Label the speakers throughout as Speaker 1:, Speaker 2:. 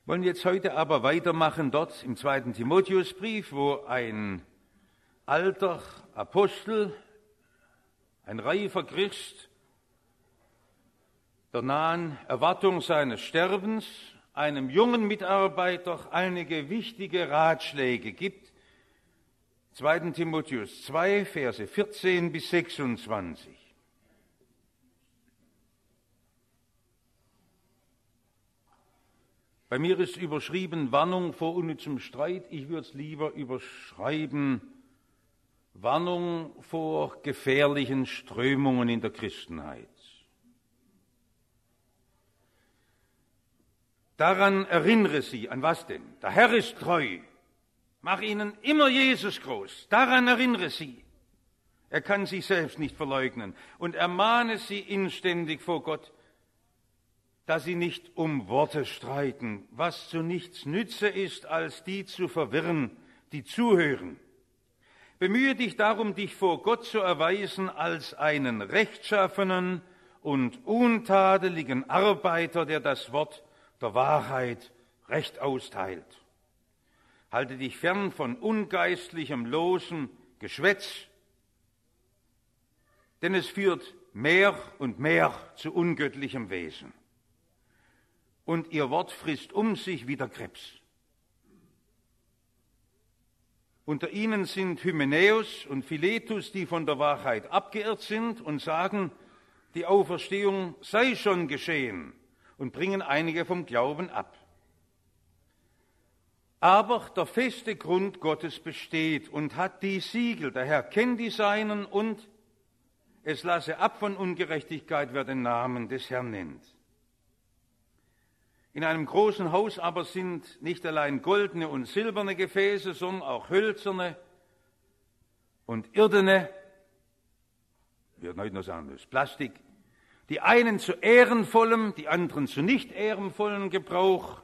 Speaker 1: Wollen jetzt heute aber weitermachen dort im 2. Timotheusbrief, wo ein alter Apostel, ein reifer Christ, der nahen Erwartung seines Sterbens, einem jungen Mitarbeiter einige wichtige Ratschläge gibt. 2. Timotheus 2, Verse 14 bis 26. Bei mir ist überschrieben Warnung vor unnützem Streit. Ich würde es lieber überschreiben Warnung vor gefährlichen Strömungen in der Christenheit. Daran erinnere sie, an was denn? Der Herr ist treu. Mach ihnen immer Jesus groß. Daran erinnere sie. Er kann sich selbst nicht verleugnen. Und ermahne sie inständig vor Gott, dass sie nicht um Worte streiten, was zu nichts nütze ist, als die zu verwirren, die zuhören. Bemühe dich darum, dich vor Gott zu erweisen als einen rechtschaffenen und untadeligen Arbeiter, der das Wort der Wahrheit recht austeilt. Halte dich fern von ungeistlichem, losem Geschwätz, denn es führt mehr und mehr zu ungöttlichem Wesen. Und ihr Wort frisst um sich wie der Krebs. Unter ihnen sind Hymenäus und Philetus, die von der Wahrheit abgeirrt sind und sagen, die Auferstehung sei schon geschehen, und bringen einige vom Glauben ab. Aber der feste Grund Gottes besteht und hat die Siegel. Der Herr kennt die Seinen und es lasse ab von Ungerechtigkeit, wer den Namen des Herrn nennt. In einem großen Haus aber sind nicht allein goldene und silberne Gefäße, sondern auch hölzerne und irdene, wir würden heute noch sagen, das ist Plastik, die einen zu ehrenvollem, die anderen zu nicht ehrenvollem Gebrauch.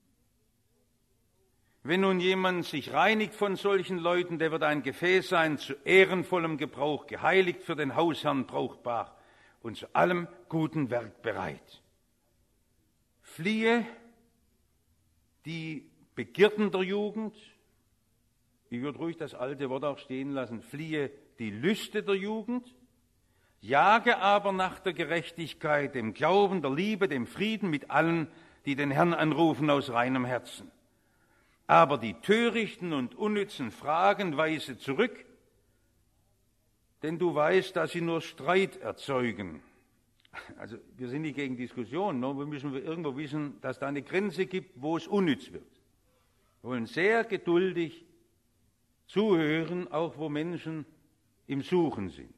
Speaker 1: Wenn nun jemand sich reinigt von solchen Leuten, der wird ein Gefäß sein, zu ehrenvollem Gebrauch, geheiligt für den Hausherrn brauchbar und zu allem guten Werk bereit. Fliehe die Begierden der Jugend, ich würde ruhig das alte Wort auch stehen lassen, fliehe die Lüste der Jugend, jage aber nach der Gerechtigkeit, dem Glauben, der Liebe, dem Frieden mit allen, die den Herrn anrufen aus reinem Herzen. Aber die törichten und unnützen Fragen weise zurück, denn du weißt, dass sie nur Streit erzeugen. Also wir sind nicht gegen Diskussionen, nur wir müssen irgendwo wissen, dass da eine Grenze gibt, wo es unnütz wird. Wir wollen sehr geduldig zuhören, auch wo Menschen im Suchen sind.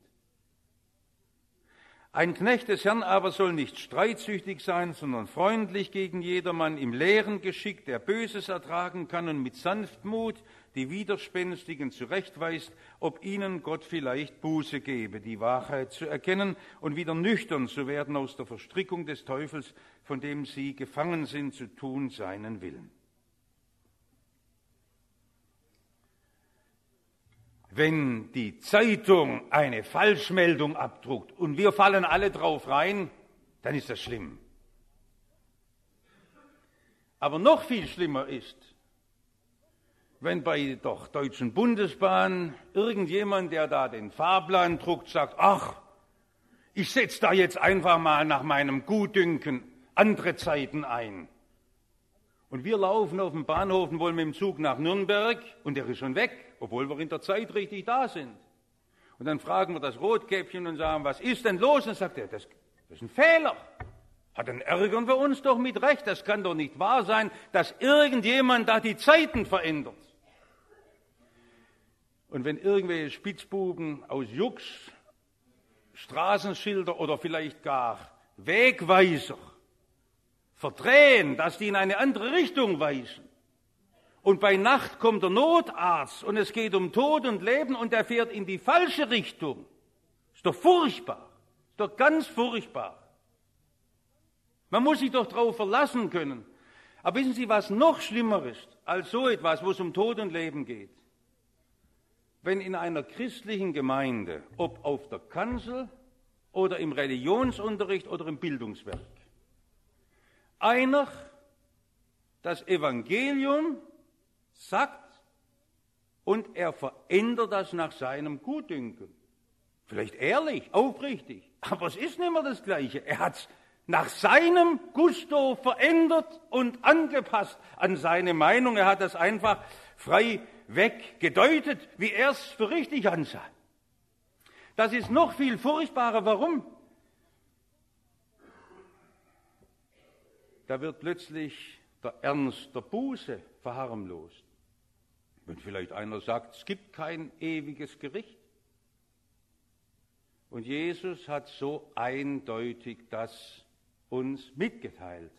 Speaker 1: Ein Knecht des Herrn aber soll nicht streitsüchtig sein, sondern freundlich gegen jedermann, im Lehren geschickt, der Böses ertragen kann und mit Sanftmut die Widerspenstigen zurechtweist, ob ihnen Gott vielleicht Buße gebe, die Wahrheit zu erkennen und wieder nüchtern zu werden aus der Verstrickung des Teufels, von dem sie gefangen sind, zu tun seinen Willen. Wenn die Zeitung eine Falschmeldung abdruckt und wir fallen alle drauf rein, dann ist das schlimm. Aber noch viel schlimmer ist, wenn bei der Deutschen Bundesbahn irgendjemand, der da den Fahrplan druckt, sagt, ach, ich setze da jetzt einfach mal nach meinem Gutdünken andere Zeiten ein. Und wir laufen auf dem Bahnhof und wollen mit dem Zug nach Nürnberg und der ist schon weg, obwohl wir in der Zeit richtig da sind. Und dann fragen wir das Rotkäppchen und sagen, was ist denn los? Und sagt er, das ist ein Fehler. Dann ärgern wir uns doch mit Recht. Das kann doch nicht wahr sein, dass irgendjemand da die Zeiten verändert. Und wenn irgendwelche Spitzbuben aus Jux Straßenschilder oder vielleicht gar Wegweiser verdrehen, dass die in eine andere Richtung weisen. Und bei Nacht kommt der Notarzt und es geht um Tod und Leben und er fährt in die falsche Richtung. Ist doch furchtbar. Ist doch ganz furchtbar. Man muss sich doch darauf verlassen können. Aber wissen Sie, was noch schlimmer ist als so etwas, wo es um Tod und Leben geht? Wenn in einer christlichen Gemeinde, ob auf der Kanzel oder im Religionsunterricht oder im Bildungswerk, einer das Evangelium sagt und er verändert das nach seinem Gutdünken. Vielleicht ehrlich, aufrichtig, aber es ist nicht mehr das Gleiche. Er hat es nach seinem Gusto verändert und angepasst an seine Meinung. Er hat das einfach frei weggedeutet, wie er es für richtig ansah. Das ist noch viel furchtbarer. Warum? Da wird plötzlich der Ernst der Buße verharmlost. Wenn vielleicht einer sagt, es gibt kein ewiges Gericht. Und Jesus hat so eindeutig das uns mitgeteilt.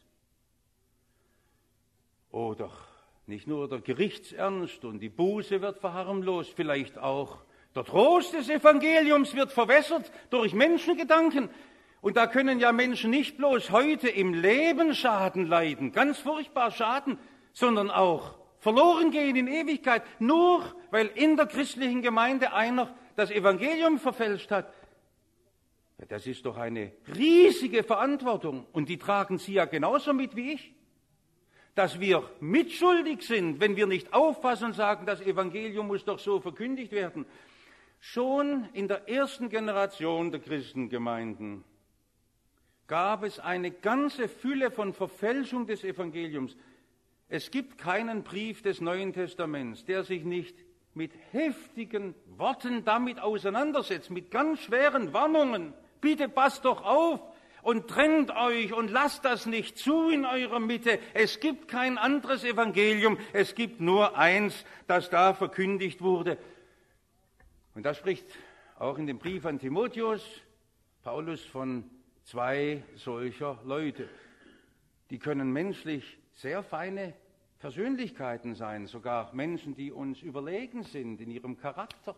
Speaker 1: Oder nicht nur der Gerichtsernst und die Buße wird verharmlost, vielleicht auch der Trost des Evangeliums wird verwässert durch Menschengedanken. Und da können ja Menschen nicht bloß heute im Leben Schaden leiden, ganz furchtbar Schaden, sondern auch verloren gehen in Ewigkeit, nur weil in der christlichen Gemeinde einer das Evangelium verfälscht hat. Ja, das ist doch eine riesige Verantwortung und die tragen Sie ja genauso mit wie ich. Dass wir mitschuldig sind, wenn wir nicht aufpassen und sagen, das Evangelium muss doch so verkündigt werden. Schon in der ersten Generation der Christengemeinden gab es eine ganze Fülle von Verfälschung des Evangeliums. Es gibt keinen Brief des Neuen Testaments, der sich nicht mit heftigen Worten damit auseinandersetzt, mit ganz schweren Warnungen. Bitte passt doch auf und trennt euch und lasst das nicht zu in eurer Mitte. Es gibt kein anderes Evangelium, es gibt nur eins, das da verkündigt wurde. Und da spricht auch in dem Brief an Timotheus Paulus von zwei solcher Leute. Die können menschlich sehr feine Persönlichkeiten sein, sogar Menschen, die uns überlegen sind in ihrem Charakter.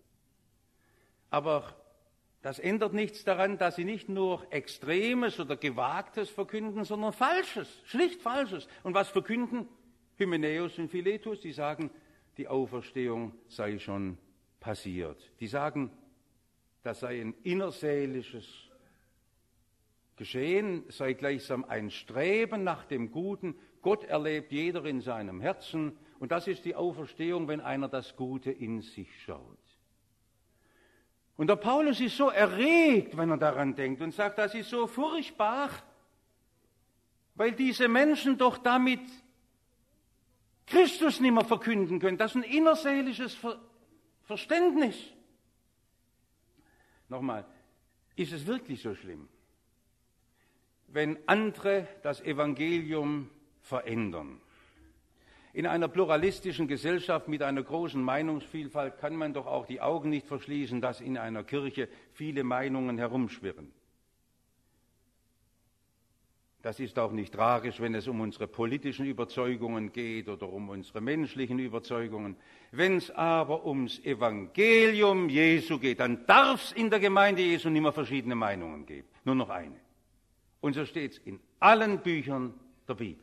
Speaker 1: Aber das ändert nichts daran, dass sie nicht nur Extremes oder Gewagtes verkünden, sondern Falsches, schlicht Falsches. Und was verkünden Hymenäus und Philetus? Die sagen, die Auferstehung sei schon passiert. Die sagen, das sei ein innerseelisches Geschehen, sei gleichsam ein Streben nach dem Guten. Gott erlebt jeder in seinem Herzen. Und das ist die Auferstehung, wenn einer das Gute in sich schaut. Und der Paulus ist so erregt, wenn er daran denkt und sagt, das ist so furchtbar, weil diese Menschen doch damit Christus nicht mehr verkünden können. Das ist ein innerseelisches Verständnis. Nochmal, ist es wirklich so schlimm, wenn andere das Evangelium verändern? In einer pluralistischen Gesellschaft mit einer großen Meinungsvielfalt kann man doch auch die Augen nicht verschließen, dass in einer Kirche viele Meinungen herumschwirren. Das ist auch nicht tragisch, wenn es um unsere politischen Überzeugungen geht oder um unsere menschlichen Überzeugungen. Wenn es aber ums Evangelium Jesu geht, dann darf es in der Gemeinde Jesu nicht mehr verschiedene Meinungen geben, nur noch eine. Und so steht es in allen Büchern der Bibel.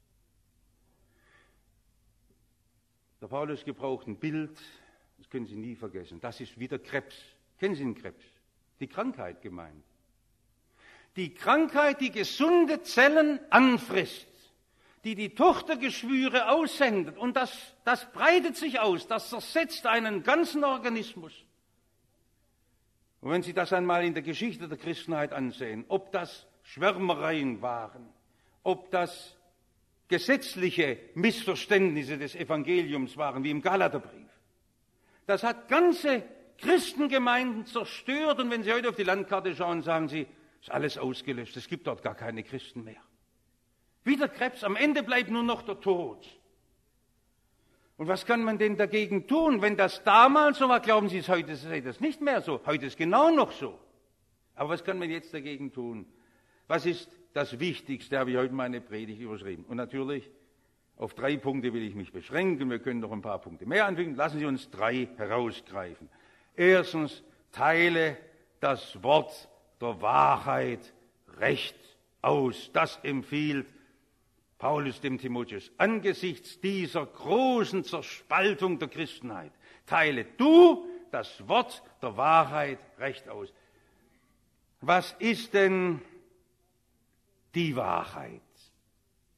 Speaker 1: Der Paulus gebraucht ein Bild, das können Sie nie vergessen. Das ist wie der Krebs. Kennen Sie den Krebs? Die Krankheit gemeint. Die Krankheit, die gesunde Zellen anfrisst, die Tochtergeschwüre aussendet. Und das breitet sich aus, das zersetzt einen ganzen Organismus. Und wenn Sie das einmal in der Geschichte der Christenheit ansehen, ob das Schwärmereien waren, ob das gesetzliche Missverständnisse des Evangeliums waren, wie im Galaterbrief. Das hat ganze Christengemeinden zerstört. Und wenn Sie heute auf die Landkarte schauen, sagen Sie, ist alles ausgelöscht, es gibt dort gar keine Christen mehr. Wie der Krebs, am Ende bleibt nur noch der Tod. Und was kann man denn dagegen tun? Wenn das damals so war, glauben Sie, heute sei das nicht mehr so. Heute ist genau noch so. Aber was kann man jetzt dagegen tun? Was ist das Wichtigste, habe ich heute meine Predigt überschrieben. Und natürlich, auf 3 Punkte will ich mich beschränken. Wir können noch ein paar Punkte mehr anfügen. Lassen Sie uns 3 herausgreifen. Erstens, teile das Wort der Wahrheit recht aus. Das empfiehlt Paulus dem Timotheus. Angesichts dieser großen Zerspaltung der Christenheit, teile du das Wort der Wahrheit recht aus. Was ist denn die Wahrheit?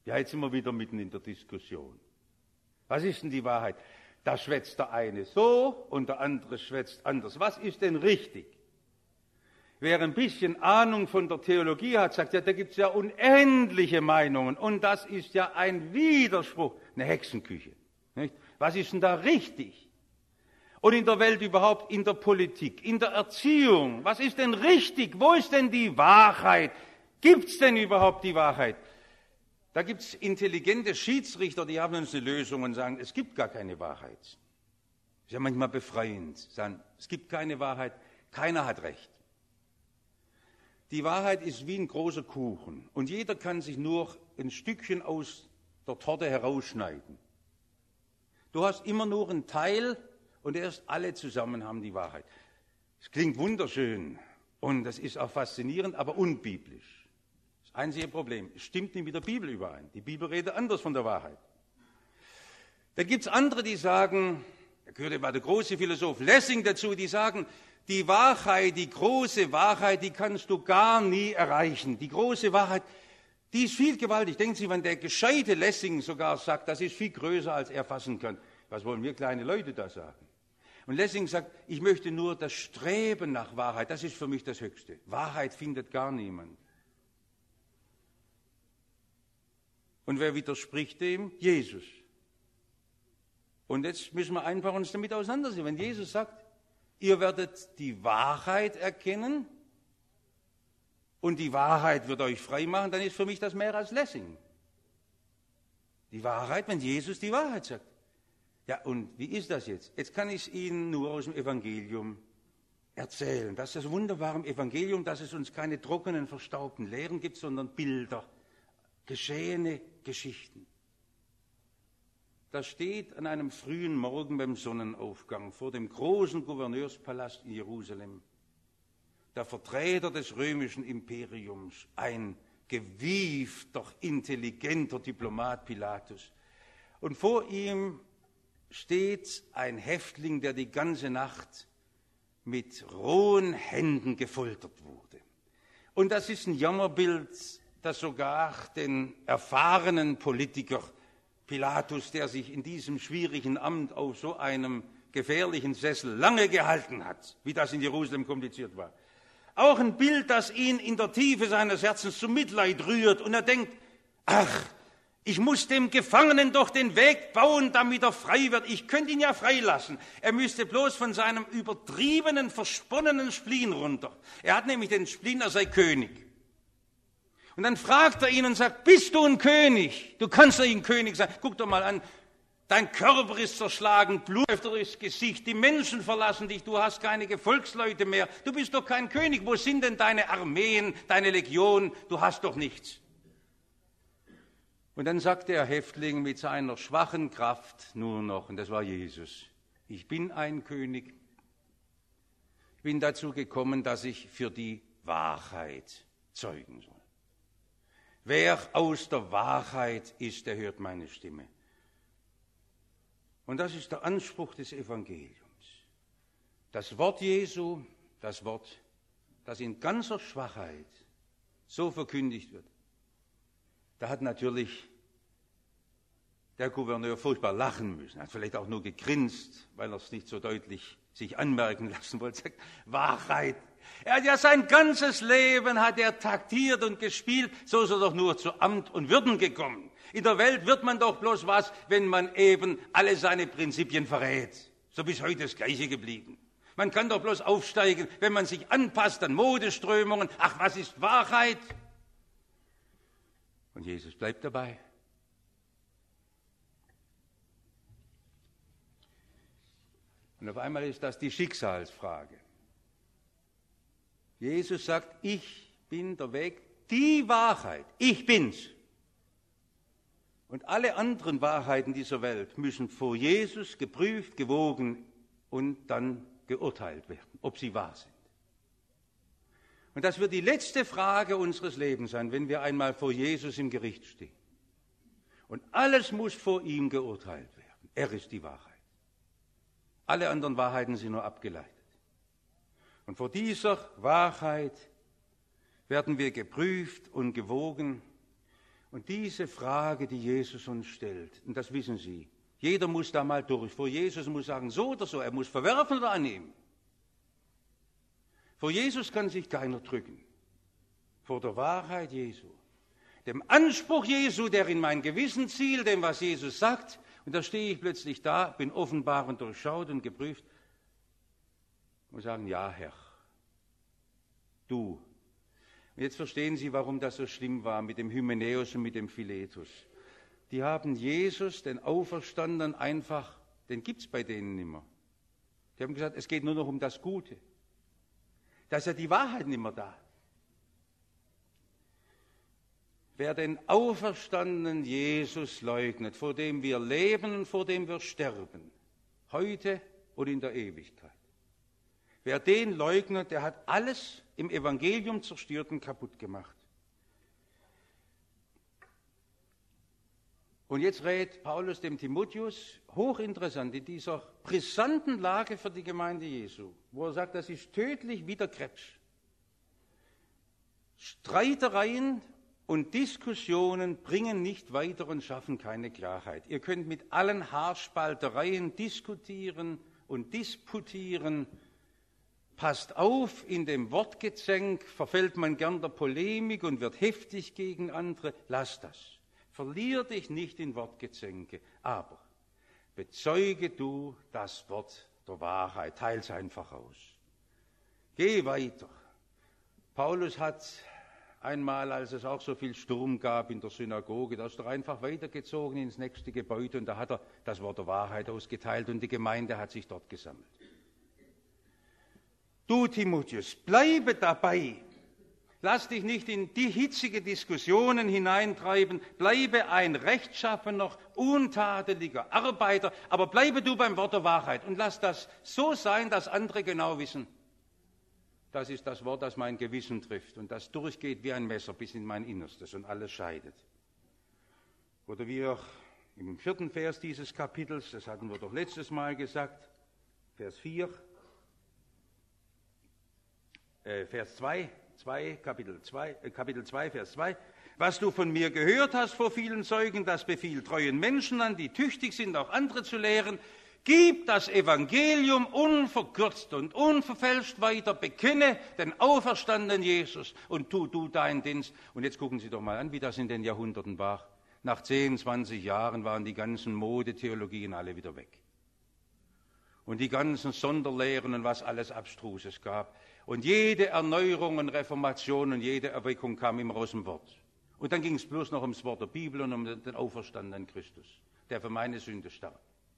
Speaker 1: Ja, jetzt sind wir wieder mitten in der Diskussion. Was ist denn die Wahrheit? Da schwätzt der eine so und der andere schwätzt anders. Was ist denn richtig? Wer ein bisschen Ahnung von der Theologie hat, sagt, ja, da gibt es ja unendliche Meinungen und das ist ja ein Widerspruch, eine Hexenküche. Nicht? Was ist denn da richtig? Und in der Welt überhaupt, in der Politik, in der Erziehung, was ist denn richtig? Wo ist denn die Wahrheit? Gibt es denn überhaupt die Wahrheit? Da gibt es intelligente Schiedsrichter, die haben uns eine Lösung und sagen, es gibt gar keine Wahrheit. Das ist ja manchmal befreiend, sagen, es gibt keine Wahrheit, keiner hat recht. Die Wahrheit ist wie ein großer Kuchen und jeder kann sich nur ein Stückchen aus der Torte herausschneiden. Du hast immer nur einen Teil und erst alle zusammen haben die Wahrheit. Es klingt wunderschön und das ist auch faszinierend, aber unbiblisch. Das einzige Problem, es stimmt nicht mit der Bibel überein. Die Bibel redet anders von der Wahrheit. Dann gibt es andere, die sagen, da gehört immer der große Philosoph Lessing dazu, die sagen, die Wahrheit, die große Wahrheit, die kannst du gar nie erreichen. Die große Wahrheit, die ist viel gewaltig. Denken Sie, wenn der gescheite Lessing sogar sagt, das ist viel größer, als er fassen kann. Was wollen wir kleine Leute da sagen? Und Lessing sagt, ich möchte nur das Streben nach Wahrheit, das ist für mich das Höchste. Wahrheit findet gar niemand. Und wer widerspricht dem? Jesus. Und jetzt müssen wir einfach uns damit auseinandersetzen. Wenn Jesus sagt, ihr werdet die Wahrheit erkennen und die Wahrheit wird euch frei machen, dann ist für mich das mehr als Lessing. Die Wahrheit, wenn Jesus die Wahrheit sagt. Ja, und wie ist das jetzt? Jetzt kann ich es Ihnen nur aus dem Evangelium erzählen. Das ist das Wunderbare im Evangelium, dass es uns keine trockenen, verstaubten Lehren gibt, sondern Bilder, geschehene Geschichten. Da steht an einem frühen Morgen beim Sonnenaufgang vor dem großen Gouverneurspalast in Jerusalem der Vertreter des römischen Imperiums, ein gewiefter, intelligenter Diplomat Pilatus. Und vor ihm steht ein Häftling, der die ganze Nacht mit rohen Händen gefoltert wurde. Und das ist ein Jammerbild, das sogar den erfahrenen Politiker Pilatus, der sich in diesem schwierigen Amt auf so einem gefährlichen Sessel lange gehalten hat, wie das in Jerusalem kompliziert war. Auch ein Bild, das ihn in der Tiefe seines Herzens zu Mitleid rührt und er denkt, ach, ich muss dem Gefangenen doch den Weg bauen, damit er frei wird. Ich könnte ihn ja freilassen. Er müsste bloß von seinem übertriebenen, versponnenen Spleen runter. Er hat nämlich den Spleen, er sei König. Und dann fragt er ihn und sagt, bist du ein König? Du kannst doch ein König sein. Guck doch mal an, dein Körper ist zerschlagen, Blut läuft durchs Gesicht, die Menschen verlassen dich, du hast keine Gefolgsleute mehr. Du bist doch kein König. Wo sind denn deine Armeen, deine Legionen? Du hast doch nichts. Und dann sagt der Häftling mit seiner schwachen Kraft nur noch, und das war Jesus, ich bin ein König, ich bin dazu gekommen, dass ich für die Wahrheit zeugen soll. Wer aus der Wahrheit ist, der hört meine Stimme. Und das ist der Anspruch des Evangeliums. Das Wort Jesu, das Wort, das in ganzer Schwachheit so verkündigt wird. Da hat natürlich der Gouverneur furchtbar lachen müssen. Er hat vielleicht auch nur gegrinst, weil er es nicht so deutlich sich anmerken lassen wollte. Sagt, Wahrheit. Er hat ja sein ganzes Leben hat er taktiert und gespielt, so ist er doch nur zu Amt und Würden gekommen. In der Welt wird man doch bloß was, wenn man eben alle seine Prinzipien verrät. So bis heute das Gleiche geblieben. Man kann doch bloß aufsteigen, wenn man sich anpasst an Modeströmungen. Ach, was ist Wahrheit? Und Jesus bleibt dabei. Und auf einmal ist das die Schicksalsfrage. Jesus sagt, ich bin der Weg, die Wahrheit, ich bin's. Und alle anderen Wahrheiten dieser Welt müssen vor Jesus geprüft, gewogen und dann geurteilt werden, ob sie wahr sind. Und das wird die letzte Frage unseres Lebens sein, wenn wir einmal vor Jesus im Gericht stehen. Und alles muss vor ihm geurteilt werden. Er ist die Wahrheit. Alle anderen Wahrheiten sind nur abgeleitet. Und vor dieser Wahrheit werden wir geprüft und gewogen. Und diese Frage, die Jesus uns stellt, und das wissen Sie, jeder muss da mal durch. Vor Jesus muss sagen, so oder so, er muss verwerfen oder annehmen. Vor Jesus kann sich keiner drücken. Vor der Wahrheit Jesu. Dem Anspruch Jesu, der in mein Gewissen zielt, dem, was Jesus sagt. Und da stehe ich plötzlich da, bin offenbar und durchschaut und geprüft und sagen, ja, Herr, du. Und jetzt verstehen Sie, warum das so schlimm war mit dem Hymenäus und mit dem Philetus. Die haben Jesus, den Auferstandenen, einfach, den gibt es bei denen nicht mehr. Die haben gesagt, es geht nur noch um das Gute. Da ist ja die Wahrheit nicht mehr da. Wer den auferstandenen Jesus leugnet, vor dem wir leben und vor dem wir sterben, heute und in der Ewigkeit. Wer den leugnet, der hat alles im Evangelium zerstört und kaputt gemacht. Und jetzt rät Paulus dem Timotheus, hochinteressant, in dieser brisanten Lage für die Gemeinde Jesu, wo er sagt, das ist tödlich wie der Krebs. Streitereien und Diskussionen bringen nicht weiter und schaffen keine Klarheit. Ihr könnt mit allen Haarspaltereien diskutieren und disputieren. Passt auf, in dem Wortgezänk verfällt man gern der Polemik und wird heftig gegen andere. Lass das. Verlier dich nicht in Wortgezänke, aber bezeuge du das Wort der Wahrheit. Teil's einfach aus. Geh weiter. Paulus hat einmal, als es auch so viel Sturm gab in der Synagoge, da ist er einfach weitergezogen ins nächste Gebäude und da hat er das Wort der Wahrheit ausgeteilt und die Gemeinde hat sich dort gesammelt. Du, Timotheus, bleibe dabei. Lass dich nicht in die hitzige Diskussionen hineintreiben. Bleibe ein rechtschaffener, untadeliger Arbeiter, aber bleibe du beim Wort der Wahrheit und lass das so sein, dass andere genau wissen. Das ist das Wort, das mein Gewissen trifft und das durchgeht wie ein Messer bis in mein Innerstes und alles scheidet. Oder wir im 4. Vers dieses Kapitels, das hatten wir doch letztes Mal gesagt, Vers 4, Vers 2, Kapitel 2, Vers 2. Was du von mir gehört hast vor vielen Zeugen, das befiehlt treuen Menschen an, die tüchtig sind, auch andere zu lehren. Gib das Evangelium unverkürzt und unverfälscht weiter, bekenne den auferstandenen Jesus und tu deinen Dienst. Und jetzt gucken Sie doch mal an, wie das in den Jahrhunderten war. Nach 10, 20 Jahren waren die ganzen Modetheologien alle wieder weg. Und die ganzen Sonderlehren und was alles Abstruses gab. Und jede Erneuerung und Reformation und jede Erweckung kam immer aus dem Wort. Und dann ging es bloß noch ums Wort der Bibel und um den auferstandenen Christus, der für meine Sünde starb.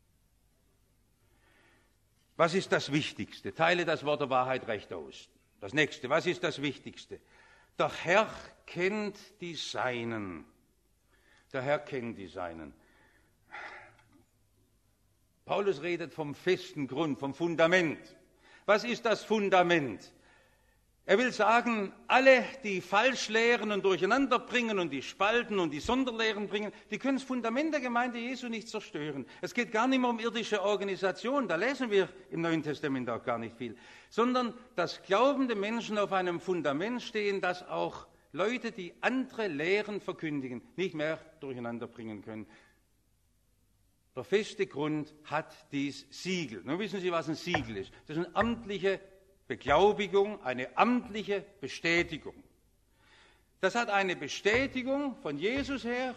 Speaker 1: Was ist das Wichtigste? Teile das Wort der Wahrheit recht aus. Das nächste, was ist das Wichtigste? Der Herr kennt die Seinen. Der Herr kennt die Seinen. Paulus redet vom festen Grund, vom Fundament. Was ist das Fundament? Er will sagen, alle, die falsch lehren und durcheinander bringen und die spalten und die Sonderlehren bringen, die können das Fundament der Gemeinde Jesu nicht zerstören. Es geht gar nicht mehr um irdische Organisation, da lesen wir im Neuen Testament auch gar nicht viel, sondern dass glaubende Menschen auf einem Fundament stehen, das auch Leute, die andere Lehren verkündigen, nicht mehr durcheinander bringen können. Der feste Grund hat dies Siegel. Nun wissen Sie, was ein Siegel ist. Das ist eine amtliche Beglaubigung, eine amtliche Bestätigung. Das hat eine Bestätigung von Jesus her.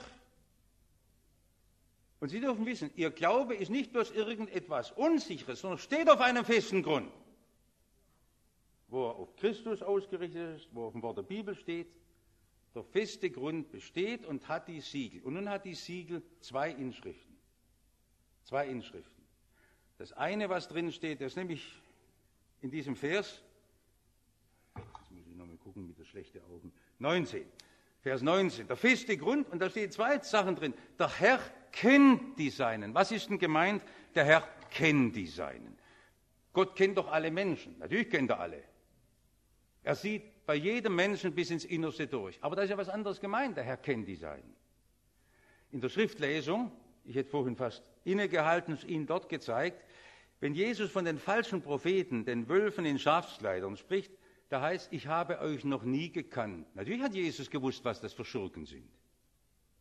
Speaker 1: Und Sie dürfen wissen, Ihr Glaube ist nicht bloß irgendetwas Unsicheres, sondern steht auf einem festen Grund. Wo er auf Christus ausgerichtet ist, wo auf dem Wort der Bibel steht. Der feste Grund besteht und hat die Siegel. Und nun hat die Siegel zwei Inschriften. Zwei Inschriften. Das eine, was drin steht, das ist nämlich in diesem Vers, jetzt muss ich nochmal gucken mit den schlechten Augen, 19, Vers 19, der feste Grund, und da stehen zwei Sachen drin. Der Herr kennt die Seinen. Was ist denn gemeint? Der Herr kennt die Seinen. Gott kennt doch alle Menschen. Natürlich kennt er alle. Er sieht bei jedem Menschen bis ins Innerste durch. Aber da ist ja was anderes gemeint. Der Herr kennt die Seinen. In der Schriftlesung, ich hätte vorhin fast innegehalten und Ihnen dort gezeigt, wenn Jesus von den falschen Propheten, den Wölfen in Schafskleidern spricht, da heißt, ich habe euch noch nie gekannt. Natürlich hat Jesus gewusst, was das für Schurken sind.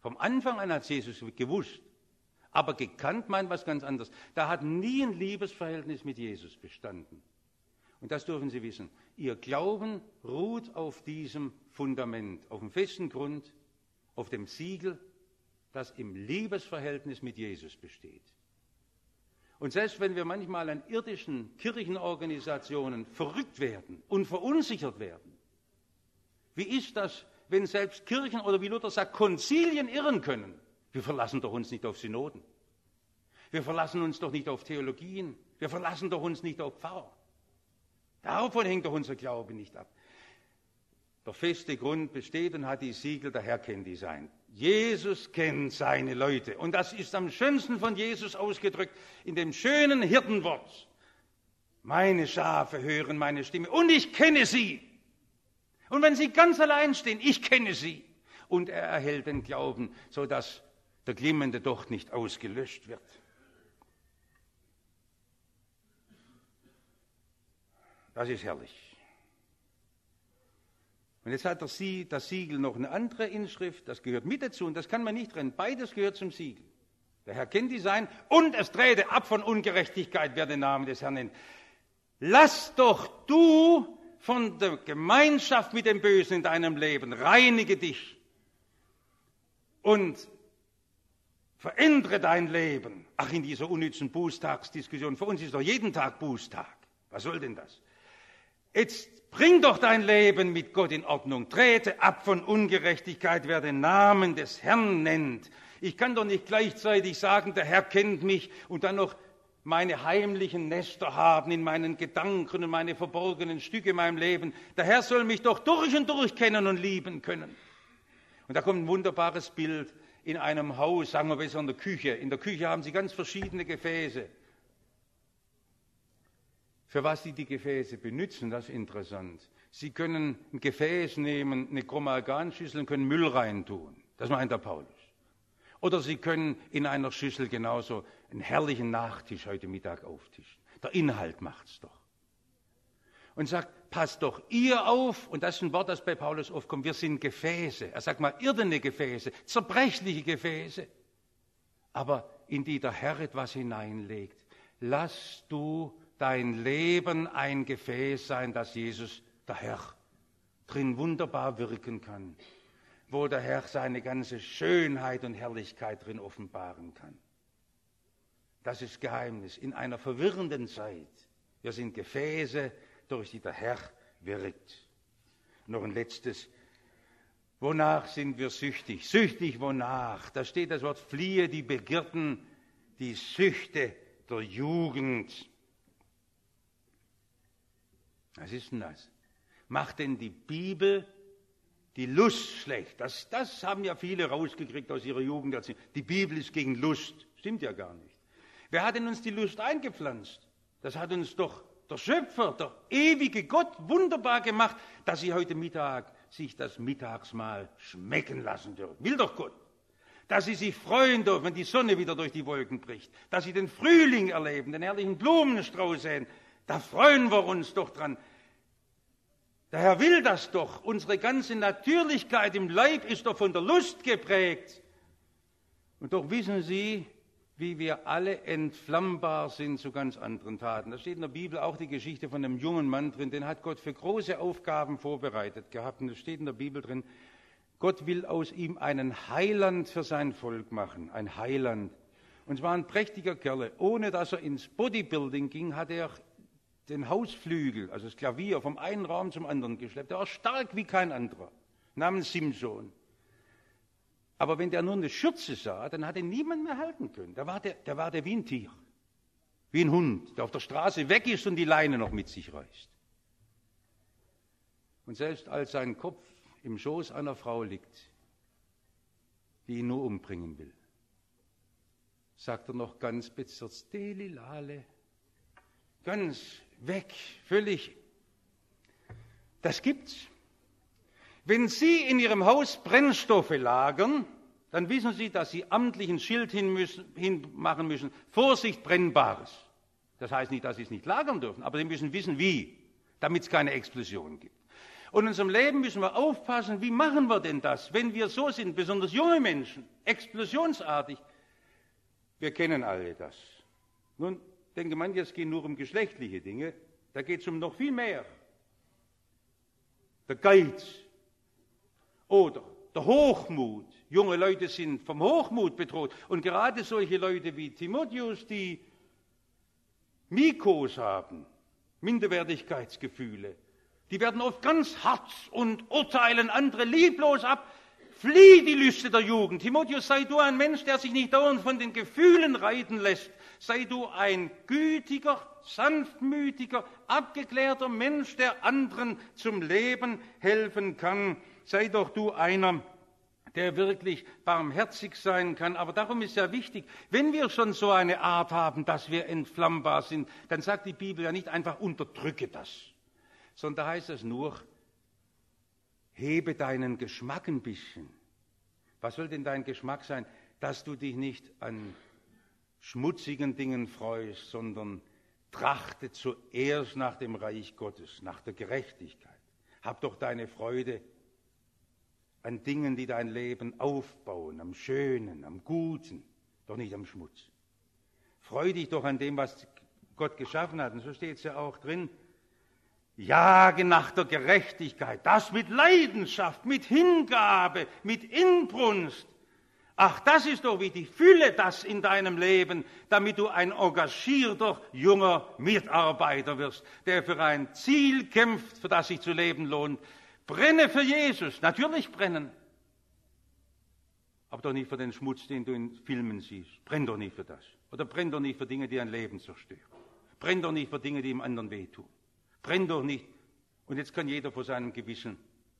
Speaker 1: Vom Anfang an hat Jesus gewusst. Aber gekannt meint was ganz anderes. Da hat nie ein Liebesverhältnis mit Jesus bestanden. Und das dürfen Sie wissen. Ihr Glauben ruht auf diesem Fundament, auf dem festen Grund, auf dem Siegel, das im Liebesverhältnis mit Jesus besteht. Und selbst wenn wir manchmal an irdischen Kirchenorganisationen verrückt werden und verunsichert werden, wie ist das, wenn selbst Kirchen oder wie Luther sagt, Konzilien irren können? Wir verlassen doch uns nicht auf Synoden. Wir verlassen uns doch nicht auf Theologien. Wir verlassen doch uns nicht auf Pfarrer. Davon hängt doch unser Glaube nicht ab. Der feste Grund besteht und hat die Siegel, der Herr kennt die sein. Jesus kennt seine Leute. Und das ist am schönsten von Jesus ausgedrückt in dem schönen Hirtenwort. Meine Schafe hören meine Stimme und ich kenne sie. Und wenn sie ganz allein stehen, ich kenne sie. Und er erhält den Glauben, sodass der glimmende Docht nicht ausgelöscht wird. Das ist herrlich. Und jetzt hat das Siegel noch eine andere Inschrift, das gehört mit dazu und das kann man nicht trennen. Beides gehört zum Siegel. Der Herr kennt die sein und es trete ab von Ungerechtigkeit, wer den Namen des Herrn nennt. Lass doch du von der Gemeinschaft mit dem Bösen in deinem Leben, reinige dich und verändere dein Leben. Ach, in dieser unnützen Bußtagsdiskussion, für uns ist doch jeden Tag Bußtag. Was soll denn das? Jetzt bring doch dein Leben mit Gott in Ordnung. Trete ab von Ungerechtigkeit, wer den Namen des Herrn nennt. Ich kann doch nicht gleichzeitig sagen, der Herr kennt mich und dann noch meine heimlichen Nester haben in meinen Gedanken und meine verborgenen Stücke in meinem Leben. Der Herr soll mich doch durch und durch kennen und lieben können. Und da kommt ein wunderbares Bild in einem Haus, sagen wir besser in der Küche. In der Küche haben Sie ganz verschiedene Gefäße. Für was Sie die Gefäße benutzen, das ist interessant. Sie können ein Gefäß nehmen, eine Chromalganschüssel und können Müll reintun. Das meint der Paulus. Oder Sie können in einer Schüssel genauso einen herrlichen Nachtisch heute Mittag auftischen. Der Inhalt macht's doch. Und sagt, passt doch ihr auf, und das ist ein Wort, das bei Paulus oft kommt, wir sind Gefäße. Er sagt mal irdene Gefäße, zerbrechliche Gefäße, aber in die der Herr etwas hineinlegt. Lass du dein Leben ein Gefäß sein, das Jesus, der Herr, drin wunderbar wirken kann, wo der Herr seine ganze Schönheit und Herrlichkeit drin offenbaren kann. Das ist Geheimnis in einer verwirrenden Zeit. Wir sind Gefäße, durch die der Herr wirkt. Noch ein letztes. Wonach sind wir süchtig? Süchtig wonach? Da steht das Wort, fliehe die Begierden, die Süchte der Jugend. Was ist denn das? Macht denn die Bibel die Lust schlecht? Das haben ja viele rausgekriegt aus ihrer Jugend. Die Bibel ist gegen Lust. Stimmt ja gar nicht. Wer hat denn uns die Lust eingepflanzt? Das hat uns doch der Schöpfer, der ewige Gott, wunderbar gemacht, dass Sie heute Mittag sich das Mittagsmahl schmecken lassen dürfen. Will doch Gott. Dass Sie sich freuen dürfen, wenn die Sonne wieder durch die Wolken bricht. Dass Sie den Frühling erleben, den herrlichen Blumenstrauß sehen. Da freuen wir uns doch dran. Der Herr will das doch. Unsere ganze Natürlichkeit im Leib ist doch von der Lust geprägt. Und doch wissen Sie, wie wir alle entflammbar sind zu ganz anderen Taten. Da steht in der Bibel auch die Geschichte von einem jungen Mann drin, den hat Gott für große Aufgaben vorbereitet gehabt. Und da steht in der Bibel drin, Gott will aus ihm einen Heiland für sein Volk machen, ein Heiland. Und es war ein prächtiger Kerl. Ohne dass er ins Bodybuilding ging, hat er den Hausflügel, also das Klavier, vom einen Raum zum anderen geschleppt. Er war stark wie kein anderer, namens Simson. Aber wenn der nur eine Schürze sah, dann hat ihn niemand mehr halten können. Da war der wie ein Tier, wie ein Hund, der auf der Straße weg ist und die Leine noch mit sich reißt. Und selbst als sein Kopf im Schoß einer Frau liegt, die ihn nur umbringen will, sagt er noch ganz bezirzt, Delilale, ganz weg, völlig. Das gibt's. Wenn Sie in Ihrem Haus Brennstoffe lagern, dann wissen Sie, dass Sie amtlich ein Schild hinmachen müssen. Vorsicht, Brennbares. Das heißt nicht, dass Sie es nicht lagern dürfen, aber Sie müssen wissen, wie, damit es keine Explosion gibt. Und in unserem Leben müssen wir aufpassen, wie machen wir denn das, wenn wir so sind, besonders junge Menschen, explosionsartig. Wir kennen alle das. Nun, denke man, jetzt geht nur um geschlechtliche Dinge, da geht es um noch viel mehr. Der Geiz oder der Hochmut. Junge Leute sind vom Hochmut bedroht. Und gerade solche Leute wie Timotheus, die Mikos haben, Minderwertigkeitsgefühle, die werden oft ganz hart und urteilen andere lieblos ab. Flieh die Lüste der Jugend. Timotheus, sei du ein Mensch, der sich nicht dauernd von den Gefühlen reiten lässt. Sei du ein gütiger, sanftmütiger, abgeklärter Mensch, der anderen zum Leben helfen kann. Sei doch du einer, der wirklich barmherzig sein kann. Aber darum ist ja wichtig, wenn wir schon so eine Art haben, dass wir entflammbar sind, dann sagt die Bibel ja nicht einfach, unterdrücke das, sondern da heißt es nur, hebe deinen Geschmack ein bisschen. Was soll denn dein Geschmack sein? Dass du dich nicht an schmutzigen Dingen freust, sondern trachte zuerst nach dem Reich Gottes, nach der Gerechtigkeit. Hab doch deine Freude an Dingen, die dein Leben aufbauen, am Schönen, am Guten, doch nicht am Schmutz. Freu dich doch an dem, was Gott geschaffen hat. Und so steht es ja auch drin. Jage nach der Gerechtigkeit, das mit Leidenschaft, mit Hingabe, mit Inbrunst. Ach, das ist doch wichtig. Fülle das in deinem Leben, damit du ein engagierter, junger Mitarbeiter wirst, der für ein Ziel kämpft, für das sich zu leben lohnt. Brenne für Jesus, natürlich brennen. Aber doch nicht für den Schmutz, den du in Filmen siehst. Brenn doch nicht für das. Oder brenn doch nicht für Dinge, die ein Leben zerstören. Brenn doch nicht für Dinge, die dem anderen wehtun. Brenn doch nicht. Und jetzt kann jeder vor seinem Gewissen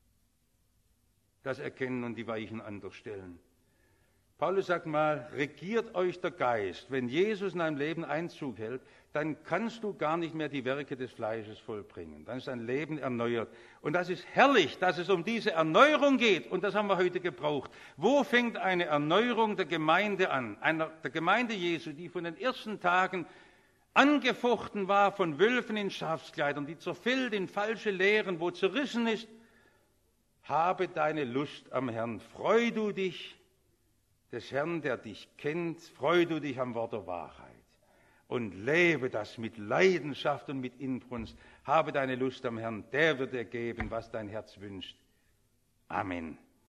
Speaker 1: das erkennen und die Weichen anders stellen. Paulus sagt mal, regiert euch der Geist. Wenn Jesus in deinem Leben Einzug hält, dann kannst du gar nicht mehr die Werke des Fleisches vollbringen. Dann ist dein Leben erneuert. Und das ist herrlich, dass es um diese Erneuerung geht. Und das haben wir heute gebraucht. Wo fängt eine Erneuerung der Gemeinde an? Der Gemeinde Jesu, die von den ersten Tagen angefochten war von Wölfen in Schafskleidern, die zerfällt in falsche Lehren, wo zerrissen ist. Habe deine Lust am Herrn. Freu du dich des Herrn, der dich kennt. Freu du dich am Wort der Wahrheit. Und lebe das mit Leidenschaft und mit Inbrunst. Habe deine Lust am Herrn. Der wird dir geben, was dein Herz wünscht. Amen.